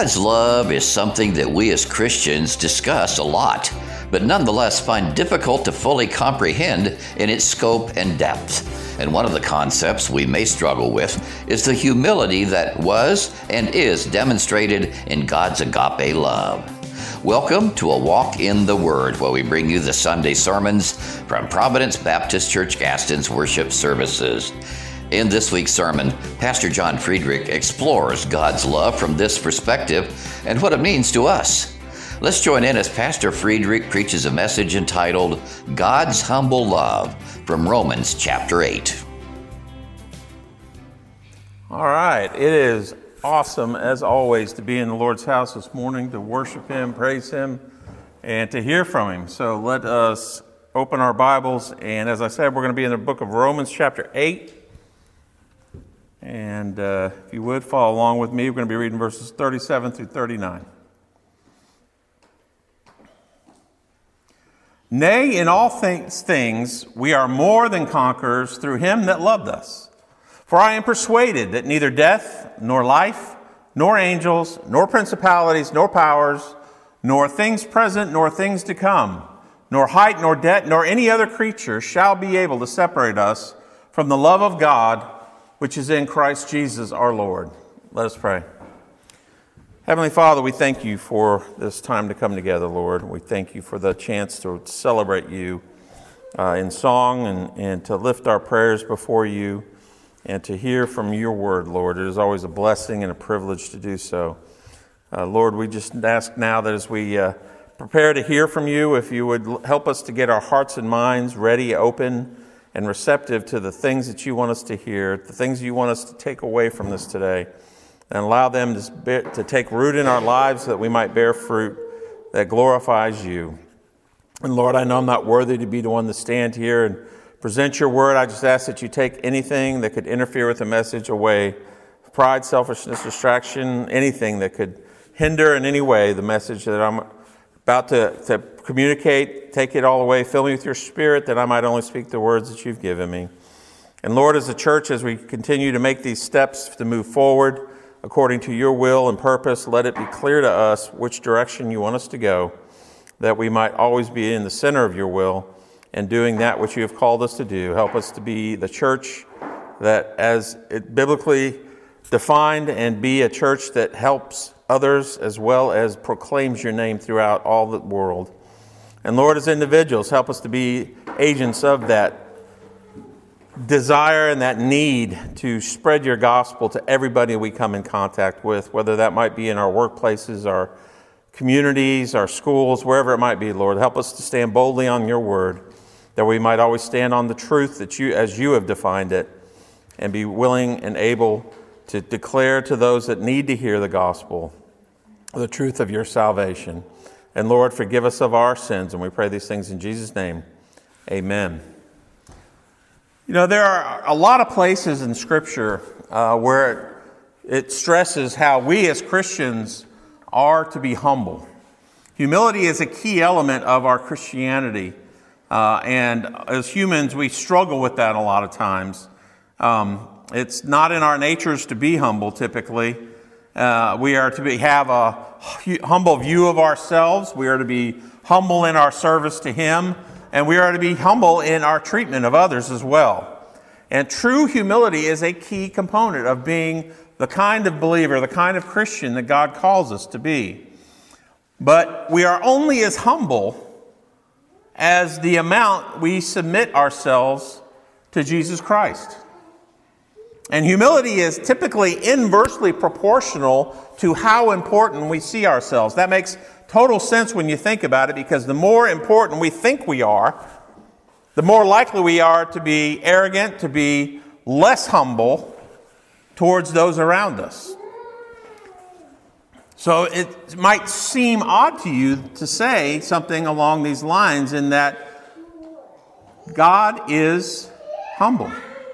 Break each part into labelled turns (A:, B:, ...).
A: God's love is something that we as Christians discuss a lot, but nonetheless find difficult to fully comprehend in its scope and depth. And one of the concepts we may struggle with is the humility that was and is demonstrated in God's agape love. Welcome to A Walk in the Word, where we bring you the Sunday sermons from Providence Baptist Church Gaston's worship services. In this week's sermon, Pastor John Friedrich explores God's love from this perspective and what it means to us. Let's join in as Pastor Friedrich preaches a message entitled God's Humble Love from Romans chapter 8.
B: All right, it is awesome as always to be in the Lord's house this morning, to worship Him, praise Him, and to hear from Him. So let us open our Bibles, and as I said, we're going to be in the book of Romans chapter 8. And if you would, follow along with me. We're going to be reading verses 37 through 39. Nay, in all things we are more than conquerors through Him that loved us. For I am persuaded that neither death, nor life, nor angels, nor principalities, nor powers, nor things present, nor things to come, nor height, nor depth, nor any other creature shall be able to separate us from the love of God, which is in Christ Jesus our Lord. Let us pray. Heavenly Father, we thank you for this time to come together, Lord. We thank you for the chance to celebrate you in song and to lift our prayers before you and to hear from your word, Lord. It is always a blessing and a privilege to do so. Lord, we just ask now that as we prepare to hear from you, if you would help us to get our hearts and minds ready, open, and receptive to the things that you want us to hear, the things you want us to take away from this today, and allow them to take root in our lives so that we might bear fruit that glorifies you. And Lord, I know I'm not worthy to be the one to stand here and present your word. I just ask that you take anything that could interfere with the message away, pride, selfishness, distraction, anything that could hinder in any way the message that I'm about to communicate. Take it all away. Fill me with your spirit that I might only speak the words that you've given me. And Lord, as a church, as we continue to make these steps to move forward according to your will and purpose, let it be clear to us which direction you want us to go, that we might always be in the center of your will and doing that which you have called us to do. Help us to be the church that, as it biblically defined, and be a church that helps others as well as proclaims your name throughout all the world. And Lord, as individuals, help us to be agents of that desire and that need to spread your gospel to everybody we come in contact with, whether that might be in our workplaces, our communities, our schools, wherever it might be, Lord. Help us to stand boldly on your word, that we might always stand on the truth that you, as you have defined it, and be willing and able to declare to those that need to hear the gospel the truth of your salvation. And Lord, forgive us of our sins, and we pray these things in Jesus' name. Amen. You know, there are a lot of places in Scripture where it stresses how we as Christians are to be humble. Humility is a key element of our Christianity, and as humans, we struggle with that a lot of times. It's not in our natures to be humble, typically. We are to have a humble view of ourselves. We are to be humble in our service to Him, and we are to be humble in our treatment of others as well. And true humility is a key component of being the kind of believer, the kind of Christian that God calls us to be. But we are only as humble as the amount we submit ourselves to Jesus Christ. And humility is typically inversely proportional to how important we see ourselves. That makes total sense when you think about it, because the more important we think we are, the more likely we are to be arrogant, to be less humble towards those around us. So it might seem odd to you to say something along these lines, in that God is humble.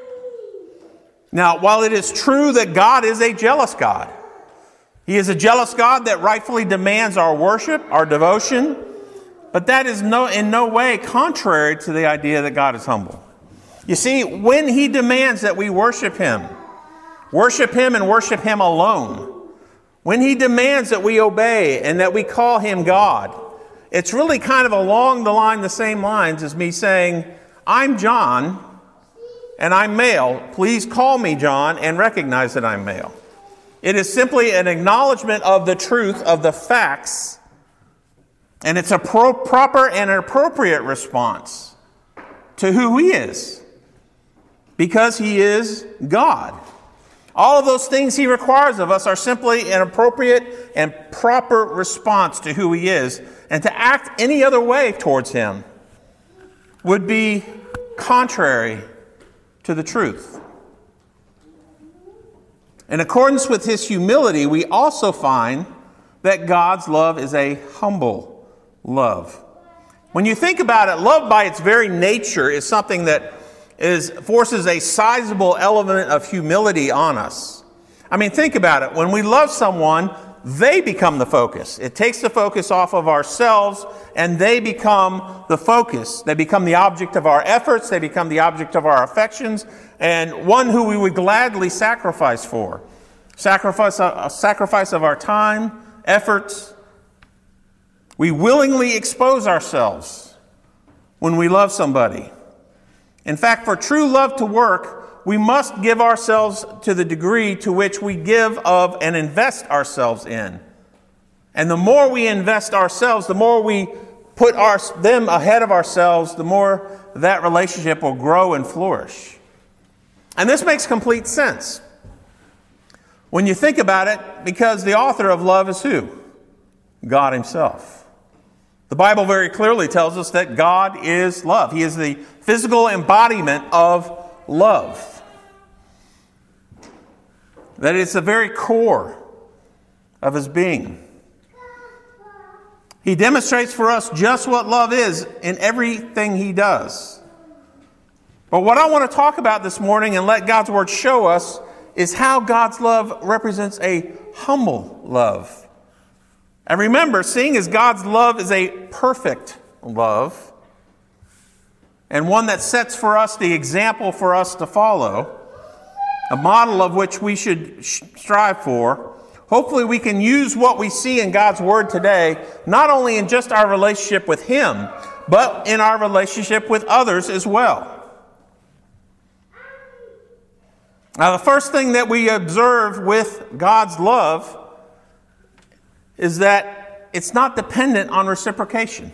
B: Now, while it is true that God is a jealous God, He is a jealous God that rightfully demands our worship, our devotion, but that is in no way contrary to the idea that God is humble. You see, when He demands that we worship Him and worship Him alone, when he demands that we obey and that we call him God, it's really kind of along the same lines as me saying, I'm John and I'm male. Please call me John and recognize that I'm male. It is simply an acknowledgement of the truth of the facts, and it's a proper and appropriate response to who he is, because he is God. All of those things he requires of us are simply an appropriate and proper response to who he is, and to act any other way towards him would be contrary to the truth. In accordance with his humility, we also find that God's love is a humble love. When you think about it, love by its very nature is something that forces a sizable element of humility on us. I mean, think about it. When we love someone, they become the focus. It takes the focus off of ourselves, and they become the focus. They become the object of our efforts. They become the object of our affections, and one who we would gladly sacrifice for. A sacrifice of our time, efforts. We willingly expose ourselves when we love somebody. In fact, for true love to work, we must give ourselves to the degree to which we give of and invest ourselves in. And the more we invest ourselves, the more we put them ahead of ourselves, the more that relationship will grow and flourish. And this makes complete sense when you think about it, because the author of love is who? God himself. The Bible very clearly tells us that God is love. He is the physical embodiment of love. That it's the very core of his being. He demonstrates for us just what love is in everything he does. But what I want to talk about this morning and let God's word show us is how God's love represents a humble love. And remember, seeing as God's love is a perfect love, and one that sets for us the example for us to follow, a model of which we should strive for, hopefully we can use what we see in God's word today, not only in just our relationship with him, but in our relationship with others as well. Now, the first thing that we observe with God's love is that it's not dependent on reciprocation.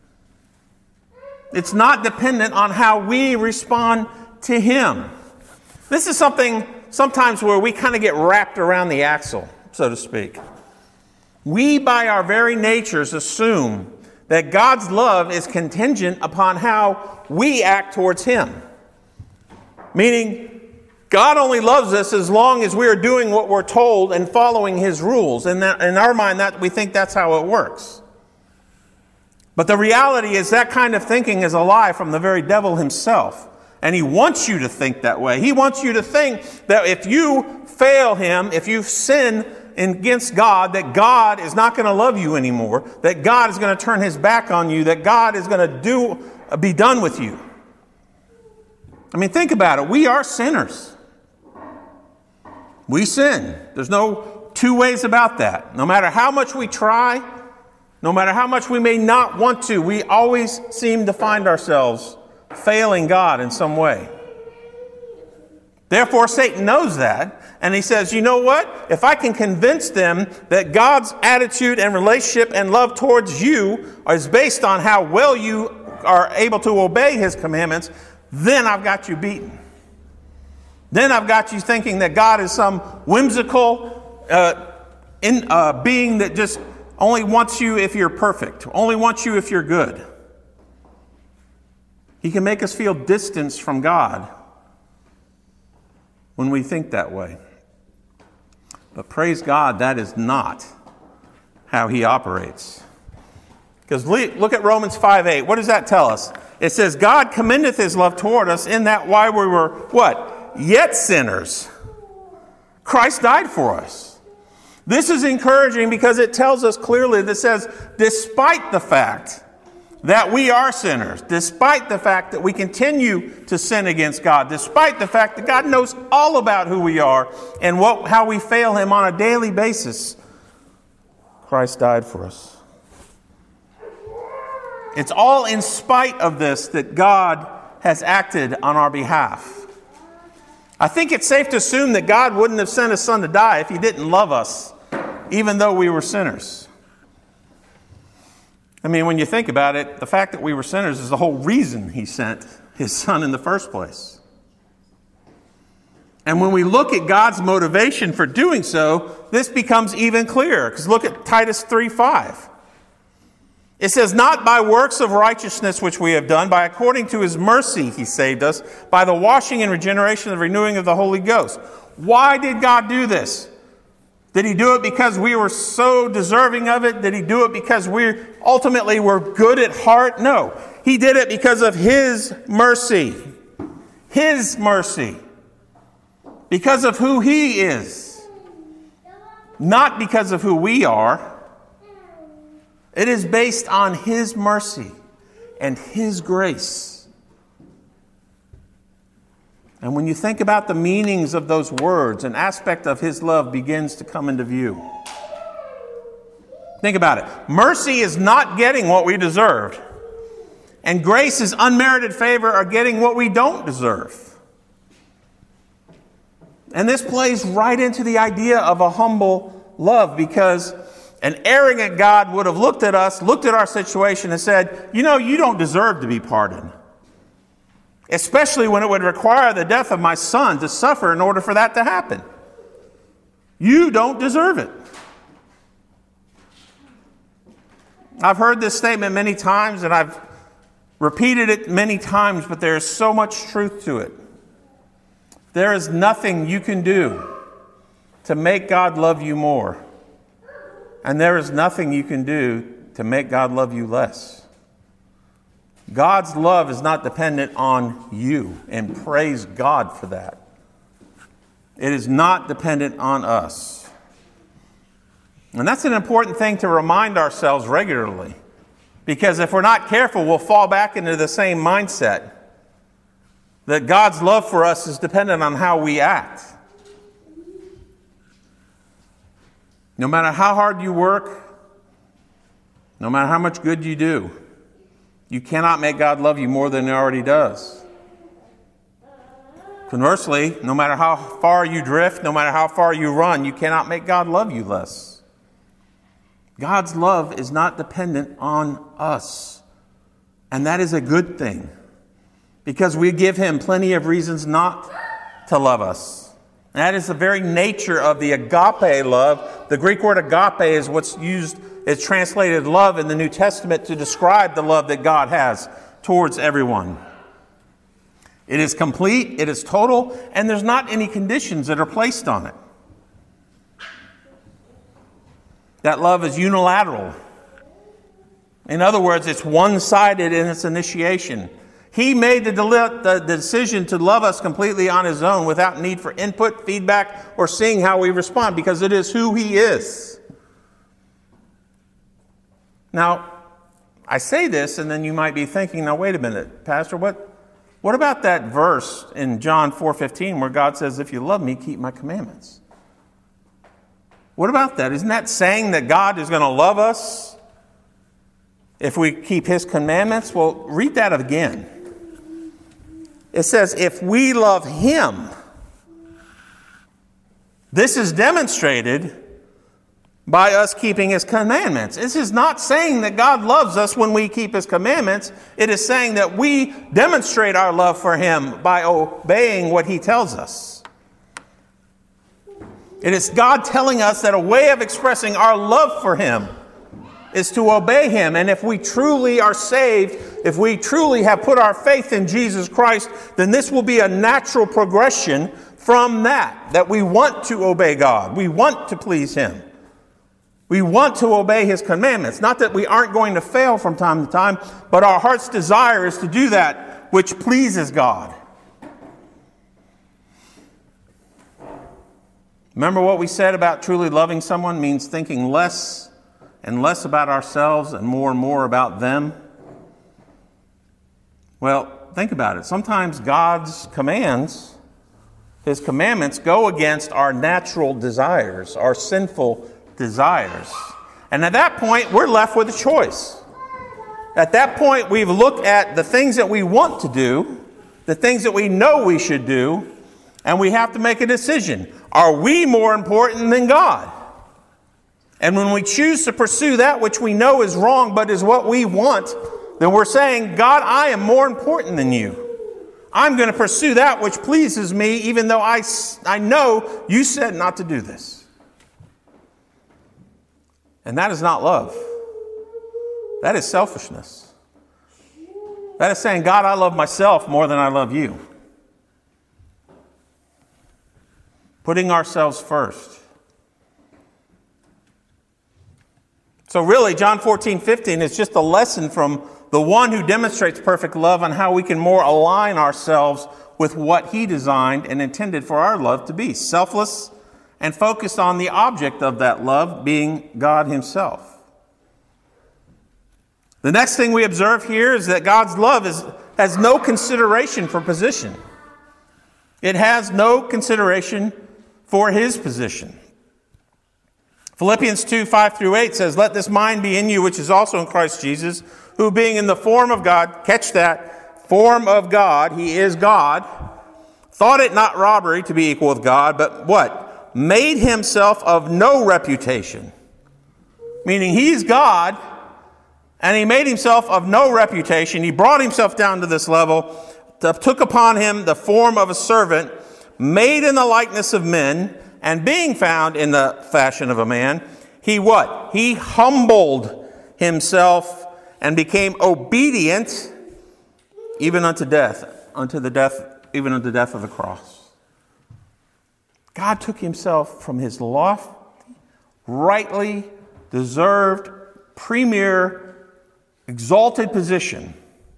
B: It's not dependent on how we respond to him. This is something sometimes where we kind of get wrapped around the axle, so to speak. We, by our very natures, assume that God's love is contingent upon how we act towards him. Meaning, God only loves us as long as we are doing what we're told and following his rules. And that, in our mind, that we think that's how it works. But the reality is that kind of thinking is a lie from the very devil himself. And he wants you to think that way. He wants you to think that if you fail him, if you sin against God, that God is not going to love you anymore, that God is going to turn his back on you, that God is going to be done with you. I mean, think about it. We are sinners. We sin. There's no two ways about that. No matter how much we try, no matter how much we may not want to, we always seem to find ourselves failing God in some way. Therefore, Satan knows that, and he says, you know what? If I can convince them that God's attitude and relationship and love towards you is based on how well you are able to obey his commandments, then I've got you beaten. Then I've got you thinking that God is some whimsical being that just only wants you if you're perfect, only wants you if you're good. He can make us feel distance from God when we think that way. But praise God, that is not how he operates. Because look at Romans 5:8. What does that tell us? It says, God commendeth his love toward us in that while we were, what? Yet sinners, Christ died for us. This is encouraging because it tells us clearly that says, despite the fact that we are sinners, despite the fact that we continue to sin against God, despite the fact that God knows all about who we are and how we fail him on a daily basis, Christ died for us. It's all in spite of this that God has acted on our behalf. I think it's safe to assume that God wouldn't have sent his son to die if he didn't love us, even though we were sinners. I mean, when you think about it, the fact that we were sinners is the whole reason he sent his son in the first place. And when we look at God's motivation for doing so, this becomes even clearer. Because look at Titus 3:5. It says, not by works of righteousness which we have done, but according to his mercy he saved us, by the washing and regeneration and renewing of the Holy Ghost. Why did God do this? Did he do it because we were so deserving of it? Did he do it because we ultimately were good at heart? No. He did it because of his mercy. His mercy. Because of who he is. Not because of who we are. It is based on his mercy and his grace. And when you think about the meanings of those words, an aspect of his love begins to come into view. Think about it. Mercy is not getting what we deserved. And grace is unmerited favor or getting what we don't deserve. And this plays right into the idea of a humble love, because an arrogant God would have looked at us, looked at our situation and said, you know, you don't deserve to be pardoned. Especially when it would require the death of my son to suffer in order for that to happen. You don't deserve it. I've heard this statement many times and I've repeated it many times, but there is so much truth to it. There is nothing you can do to make God love you more. And there is nothing you can do to make God love you less. God's love is not dependent on you, and praise God for that. It is not dependent on us. And that's an important thing to remind ourselves regularly, because if we're not careful, we'll fall back into the same mindset that God's love for us is dependent on how we act. No matter how hard you work, no matter how much good you do, you cannot make God love you more than he already does. Conversely, no matter how far you drift, no matter how far you run, you cannot make God love you less. God's love is not dependent on us. And that is a good thing, because we give him plenty of reasons not to love us. And that is the very nature of the agape love. The Greek word agape is what's used, it's translated love in the New Testament to describe the love that God has towards everyone. It is complete, it is total, and there's not any conditions that are placed on it. That love is unilateral. In other words, it's one-sided in its initiation. He made the decision to love us completely on his own without need for input, feedback, or seeing how we respond, because it is who he is. Now, I say this, and then you might be thinking, now wait a minute, Pastor, what about that verse in John 4:15 where God says, if you love me, keep my commandments? What about that? Isn't that saying that God is going to love us if we keep his commandments? Well, read that again. It says, if we love him, this is demonstrated by us keeping his commandments. This is not saying that God loves us when we keep his commandments. It is saying that we demonstrate our love for him by obeying what he tells us. It is God telling us that a way of expressing our love for him is to obey him. And if we truly are saved, if we truly have put our faith in Jesus Christ, then this will be a natural progression from that we want to obey God. We want to please him. We want to obey his commandments. Not that we aren't going to fail from time to time, but our heart's desire is to do that which pleases God. Remember what we said about truly loving someone means thinking less and less about ourselves and more about them? Well, think about it. Sometimes God's commands, his commandments, go against our natural desires, our sinful desires. And at that point, we're left with a choice. At that point, we've looked at the things that we want to do, the things that we know we should do, and we have to make a decision. Are we more important than God? And when we choose to pursue that which we know is wrong but is what we want, then we're saying, God, I am more important than you. I'm going to pursue that which pleases me, even though I know you said not to do this. And that is not love. That is selfishness. That is saying, God, I love myself more than I love you. Putting ourselves first. So really, John 14:15 is just a lesson from the one who demonstrates perfect love on how we can more align ourselves with what he designed and intended for our love to be. Selfless and focused on the object of that love being God himself. The next thing we observe here is that God's love has no consideration for position. It has no consideration for his position. Philippians 2:5-8 says, "Let this mind be in you, which is also in Christ Jesus, who being in the form of God," catch that, form of God, he is God, "thought it not robbery to be equal with God, but" what? "Made himself of no reputation." Meaning he's God, and he made himself of no reputation. He brought himself down to this level, took upon him the form of a servant, made in the likeness of men, and being found in the fashion of a man, he what? He humbled himself and became obedient even unto death, even unto death of the cross. God took himself from his lofty, rightly deserved, premier, exalted position,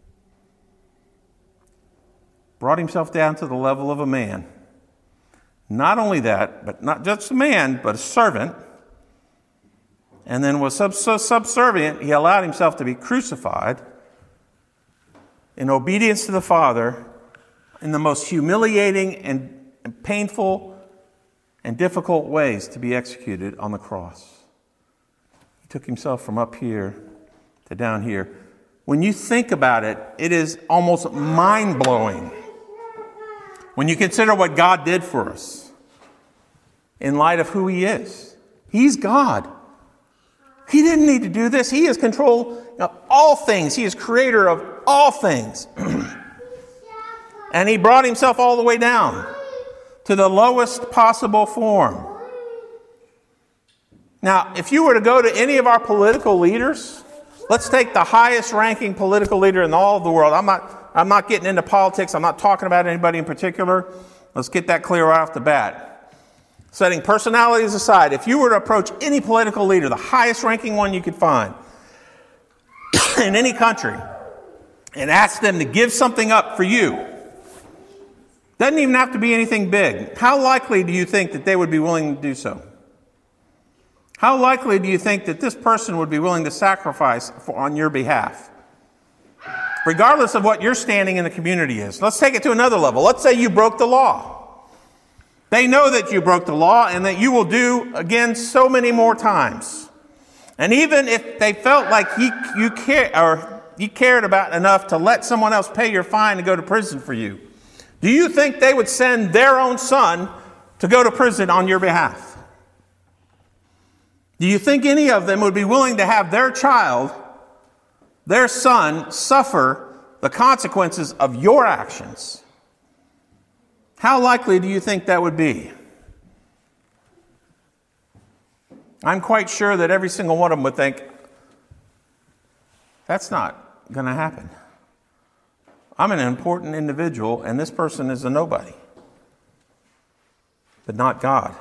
B: brought himself down to the level of a man. Not only that, but not just a man, but a servant. And then was so subservient, he allowed himself to be crucified in obedience to the Father in the most humiliating and painful and difficult ways to be executed on the cross. He took himself from up here to down here. When you think about it, it is almost mind-blowing when you consider what God did for us in light of who he is. He's God. He didn't need to do this. He is control of all things. He is creator of all things. And he brought himself all the way down to the lowest possible form. Now, if you were to go to any of our political leaders, let's take the highest ranking political leader in all of the world. I'm not getting into politics. I'm not talking about anybody in particular. Let's get that clear right off the bat. Setting personalities aside, if you were to approach any political leader, the highest ranking one you could find in any country, and ask them to give something up for you, doesn't even have to be anything big. How likely do you think that they would be willing to do so? How likely do you think that this person would be willing to sacrifice on your behalf? Regardless of what your standing in the community is. Let's take it to another level. Let's say you broke the law. They know that you broke the law and that you will do again so many more times. And even if they felt like you cared about enough to let someone else pay your fine and go to prison for you, do you think they would send their own son to go to prison on your behalf? Do you think any of them would be willing to have their child, their son, suffer the consequences of your actions? How likely do you think that would be? I'm quite sure that every single one of them would think, that's not going to happen. I'm an important individual, and this person is a nobody. But not God.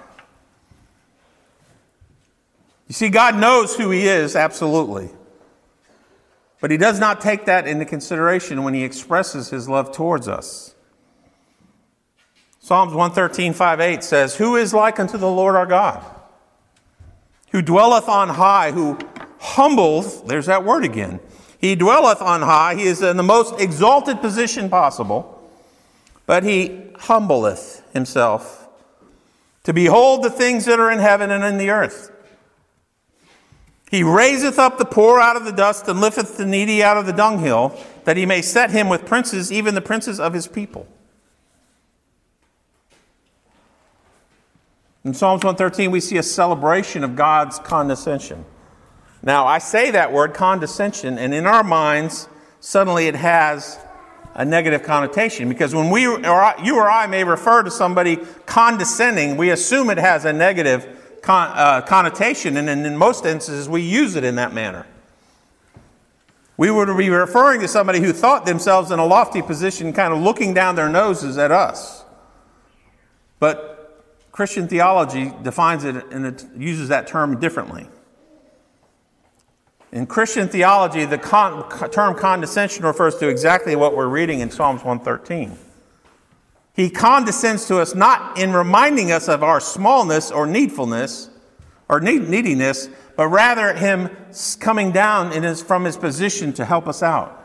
B: You see, God knows who he is, absolutely. But he does not take that into consideration when he expresses his love towards us. Psalms 113:5-8 says, "Who is like unto the Lord our God, who dwelleth on high, who humbleth," there's that word again, "he dwelleth on high," he is in the most exalted position possible, "but he humbleth himself to behold the things that are in heaven and in the earth." He raiseth up the poor out of the dust and lifteth the needy out of the dunghill, that he may set him with princes, even the princes of his people. In Psalms 113, we see a celebration of God's condescension. Now, I say that word, condescension, and in our minds, suddenly it has a negative connotation. Because when you or I may refer to somebody condescending, we assume it has a negative connotation, and in most instances, we use it in that manner. We would be referring to somebody who thought themselves in a lofty position, kind of looking down their noses at us. But Christian theology defines it, and it uses that term differently. In Christian theology, the term condescension refers to exactly what we're reading in Psalms 113. He condescends to us not in reminding us of our smallness or needfulness or neediness, but rather him coming down from his position to help us out.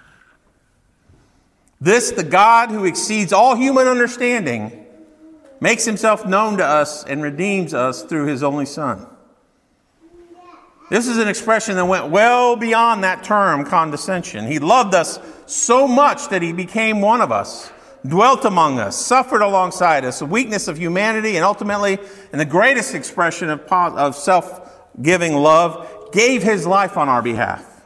B: This, the God who exceeds all human understanding, makes himself known to us and redeems us through his only Son. This is an expression that went well beyond that term, condescension. He loved us so much that he became one of us, dwelt among us, suffered alongside us, the weakness of humanity, and ultimately, in the greatest expression of self-giving love, gave his life on our behalf.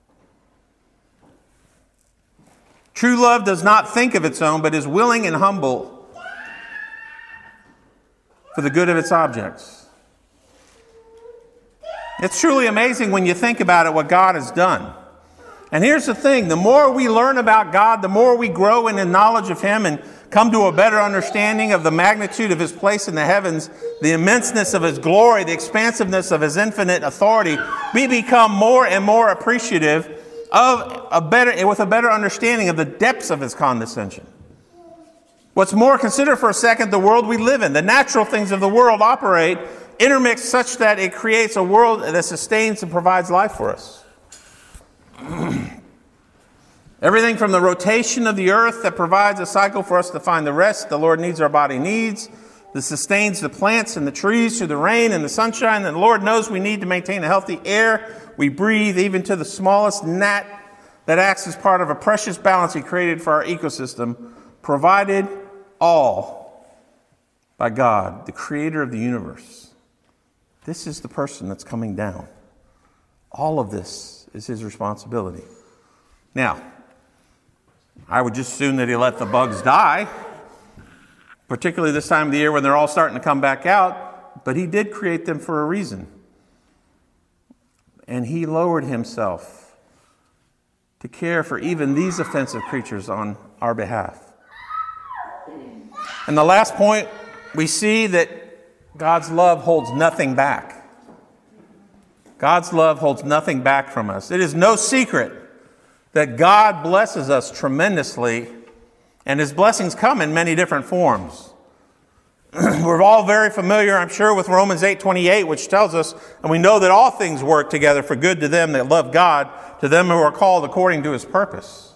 B: True love does not think of its own, but is willing and humble for the good of its objects. It's truly amazing when you think about it, what God has done. And here's the thing, the more we learn about God, the more we grow in the knowledge of him and come to a better understanding of the magnitude of his place in the heavens, the immenseness of his glory, the expansiveness of his infinite authority, we become more and more appreciative with a better understanding of the depths of his condescension. What's more, consider for a second the world we live in. The natural things of the world operate, intermix such that it creates a world that sustains and provides life for us. Everything from the rotation of the earth that provides a cycle for us to find the rest the Lord needs our body needs, that sustains the plants and the trees through the rain and the sunshine that the Lord knows we need to maintain a healthy air we breathe, even to the smallest gnat that acts as part of a precious balance he created for our ecosystem, provided all by God, the creator of the universe. This is the person that's coming down. All of this is his responsibility. Now, I would just assume that he let the bugs die, particularly this time of the year when they're all starting to come back out, but he did create them for a reason. And he lowered himself to care for even these offensive creatures on our behalf. And the last point, we see that God's love holds nothing back. God's love holds nothing back from us. It is no secret that God blesses us tremendously, and his blessings come in many different forms. We're all very familiar, I'm sure, with Romans 8:28, which tells us, and we know that all things work together for good to them that love God, to them who are called according to his purpose.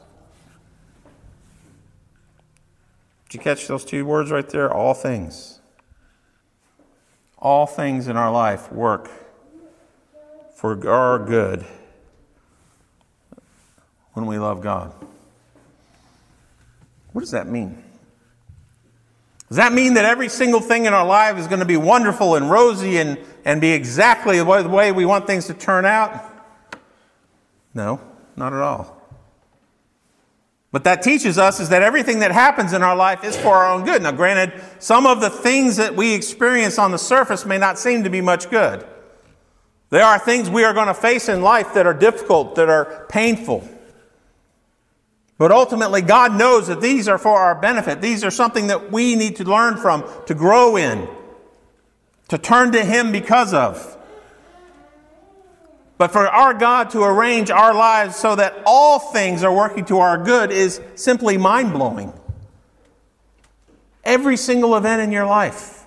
B: Did you catch those two words right there? All things. All things in our life work for our good when we love God. What does that mean? Does that mean that every single thing in our life is going to be wonderful and rosy and be exactly the way we want things to turn out? No, not at all. What that teaches us is that everything that happens in our life is for our own good. Now, granted, some of the things that we experience on the surface may not seem to be much good. There are things we are going to face in life that are difficult, that are painful. But ultimately, God knows that these are for our benefit. These are something that we need to learn from, to grow in, to turn to him because of. But for our God to arrange our lives so that all things are working to our good is simply mind-blowing. Every single event in your life.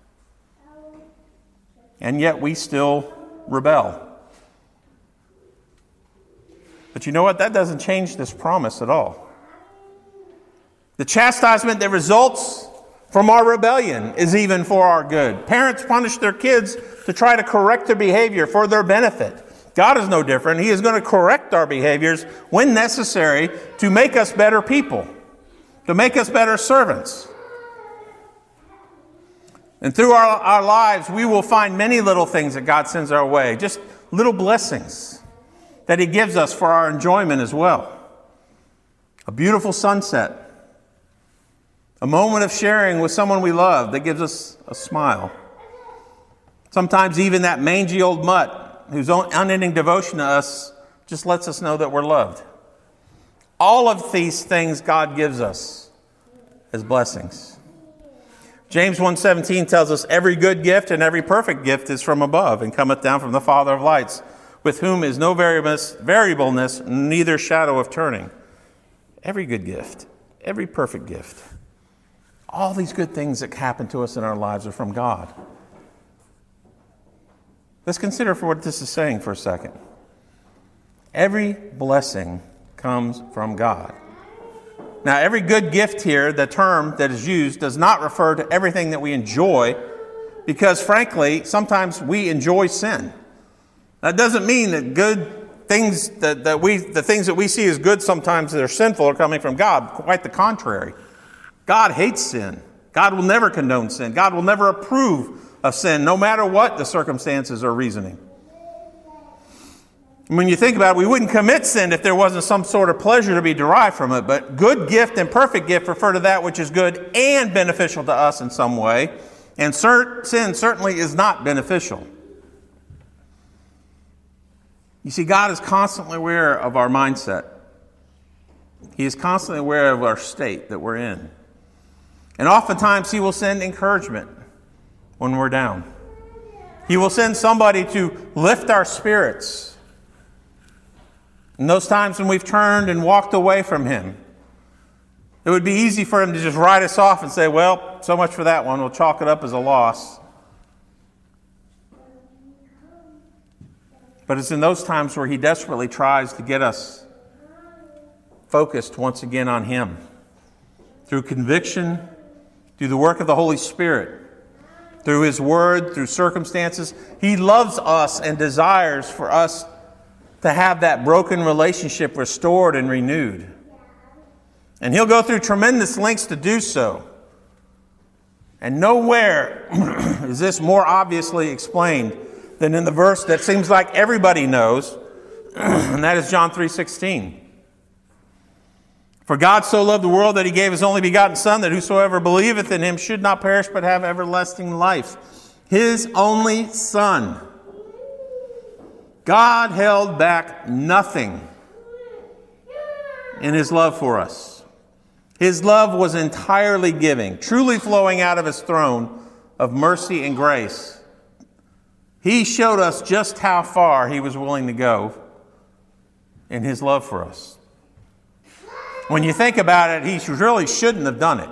B: And yet we still rebel. But you know what? That doesn't change this promise at all. The chastisement that results from our rebellion is even for our good. Parents punish their kids to try to correct their behavior for their benefit. God is no different. He is going to correct our behaviors when necessary to make us better people, to make us better servants. And through our lives, we will find many little things that God sends our way, just little blessings that He gives us for our enjoyment as well. A beautiful sunset, a moment of sharing with someone we love that gives us a smile. Sometimes even that mangy old mutt whose unending devotion to us just lets us know that we're loved. All of these things God gives us as blessings. James 1:17 tells us, every good gift and every perfect gift is from above and cometh down from the Father of lights, with whom is no variableness, neither shadow of turning. Every good gift, every perfect gift. All these good things that happen to us in our lives are from God. Let's consider for what this is saying for a second. Every blessing comes from God. Now, every good gift here, the term that is used, does not refer to everything that we enjoy, because frankly, sometimes we enjoy sin. That doesn't mean that good things the things that we see as good sometimes that are sinful are coming from God. Quite the contrary. God hates sin. God will never condone sin. God will never approve of sin, no matter what the circumstances or reasoning. When you think about it, we wouldn't commit sin if there wasn't some sort of pleasure to be derived from it. But good gift and perfect gift refer to that which is good and beneficial to us in some way. And sin certainly is not beneficial. You see, God is constantly aware of our mindset. He is constantly aware of our state that we're in. And oftentimes He will send encouragement when we're down. He will send somebody to lift our spirits. In those times when we've turned and walked away from Him, it would be easy for Him to just write us off and say, well, so much for that one. We'll chalk it up as a loss. But it's in those times where He desperately tries to get us focused once again on Him. Through conviction, through the work of the Holy Spirit, through His Word, through circumstances. He loves us and desires for us to have that broken relationship restored and renewed. And He'll go through tremendous lengths to do so. And nowhere is this more obviously explained than in the verse that seems like everybody knows, and that is John 3:16. For God so loved the world that He gave His only begotten Son, that whosoever believeth in Him should not perish but have everlasting life. His only Son. God held back nothing in His love for us. His love was entirely giving, truly flowing out of His throne of mercy and grace. He showed us just how far He was willing to go in His love for us. When you think about it, He really shouldn't have done it.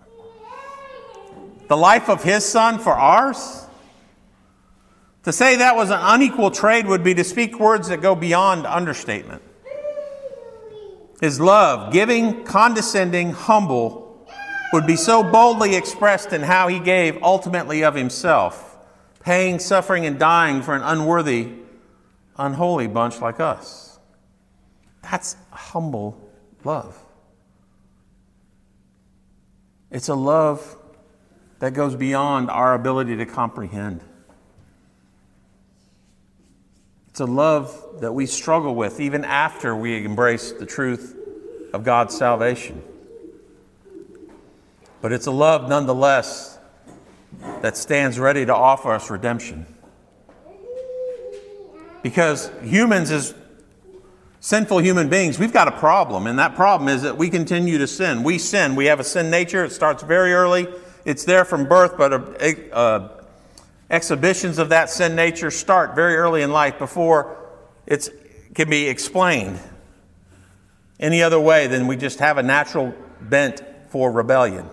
B: The life of His Son for ours? To say that was an unequal trade would be to speak words that go beyond understatement. His love, giving, condescending, humble, would be so boldly expressed in how He gave ultimately of Himself, paying, suffering, and dying for an unworthy, unholy bunch like us. That's humble love. It's a love that goes beyond our ability to comprehend. It's a love that we struggle with even after we embrace the truth of God's salvation. But it's a love nonetheless that stands ready to offer us redemption. Because humans, as sinful human beings, we've got a problem. And that problem is that we continue to sin. We sin. We have a sin nature. It starts very early. It's there from birth, but exhibitions of that sin nature start very early in life before it can be explained any other way than we just have a natural bent for rebellion.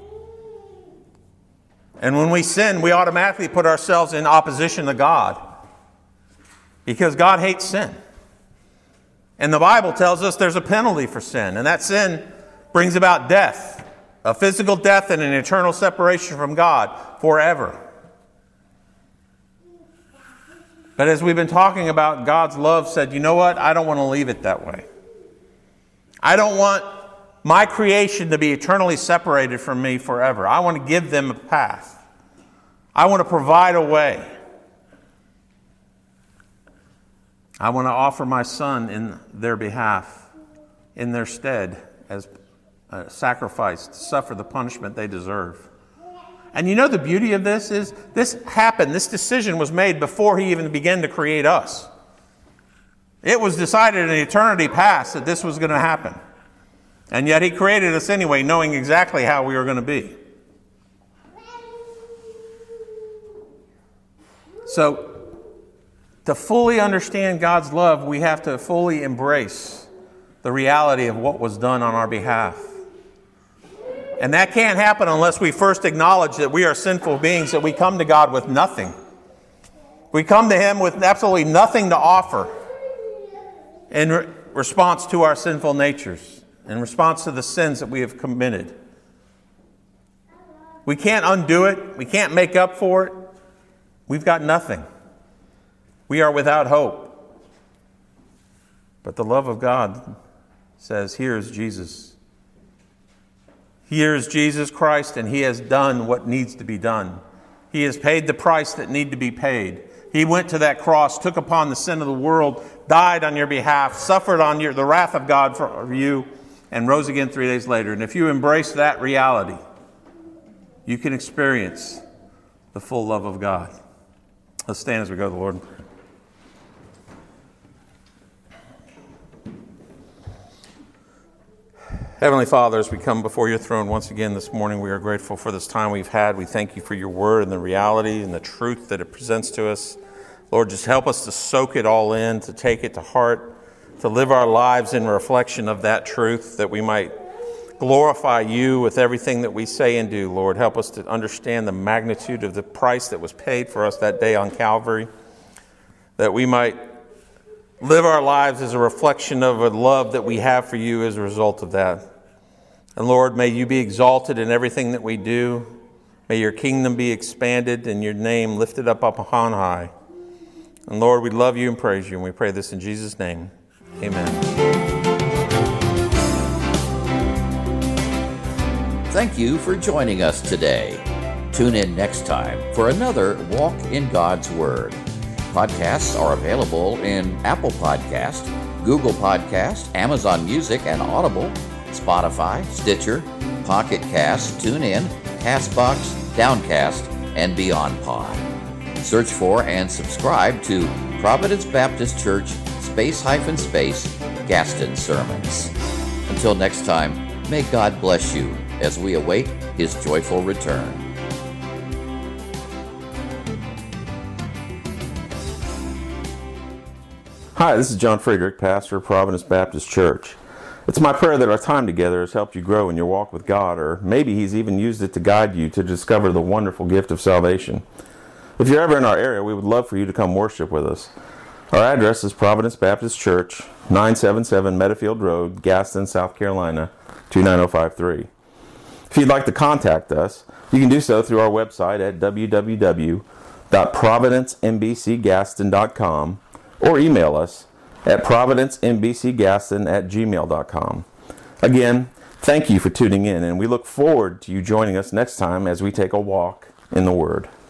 B: And when we sin, we automatically put ourselves in opposition to God because God hates sin. And the Bible tells us there's a penalty for sin, and that sin brings about death, a physical death and an eternal separation from God forever. But as we've been talking about, God's love said, you know what? I don't want to leave it that way. I don't want my creation to be eternally separated from me forever. I want to give them a path. I want to provide a way. I want to offer my Son in their behalf, in their stead, as a sacrifice to suffer the punishment they deserve. And you know the beauty of this is, this happened, this decision was made before He even began to create us. It was decided in eternity past that this was going to happen. And yet He created us anyway, knowing exactly how we were going to be. So, to fully understand God's love, we have to fully embrace the reality of what was done on our behalf. And that can't happen unless we first acknowledge that we are sinful beings, that we come to God with nothing. We come to Him with absolutely nothing to offer in response to our sinful natures, in response to the sins that we have committed. We can't undo it. We can't make up for it. We've got nothing. We are without hope. But the love of God says, here is Jesus. Here is Jesus Christ, and He has done what needs to be done. He has paid the price that need to be paid. He went to that cross, took upon the sin of the world, died on your behalf, suffered on the wrath of God for you, and rose again 3 days later. And if you embrace that reality, you can experience the full love of God. Let's stand as we go to the Lord in prayer. Heavenly Father, as we come before your throne once again this morning, we are grateful for this time we've had. We thank you for your word and the reality and the truth that it presents to us. Lord, just help us to soak it all in, to take it to heart, to live our lives in reflection of that truth, that we might glorify you with everything that we say and do. Lord, help us to understand the magnitude of the price that was paid for us that day on Calvary, that we might live our lives as a reflection of a love that we have for you as a result of that. And Lord, may you be exalted in everything that we do. May your kingdom be expanded and your name lifted up upon high. And Lord, we love you and praise you, and we pray this in Jesus' name. Amen.
A: Thank you for joining us today. Tune in next time for another Walk in God's Word. Podcasts are available in Apple Podcast, Google Podcast, Amazon Music and Audible, Spotify, Stitcher, Pocket Cast, TuneIn, CastBox, Downcast, and Beyond Pod. Search for and subscribe to Providence Baptist Church _, Gaston Sermons. Until next time, may God bless you as we await His joyful return.
B: Hi, this is John Friedrich, pastor of Providence Baptist Church. It's my prayer that our time together has helped you grow in your walk with God, or maybe He's even used it to guide you to discover the wonderful gift of salvation. If you're ever in our area, we would love for you to come worship with us. Our address is Providence Baptist Church, 977 Meadowfield Road, Gaston, South Carolina, 29053. If you'd like to contact us, you can do so through our website at www.providencembcgaston.com or email us at providencembcgaston@gmail.com. Again, thank you for tuning in, and we look forward to you joining us next time as we take a walk in the Word.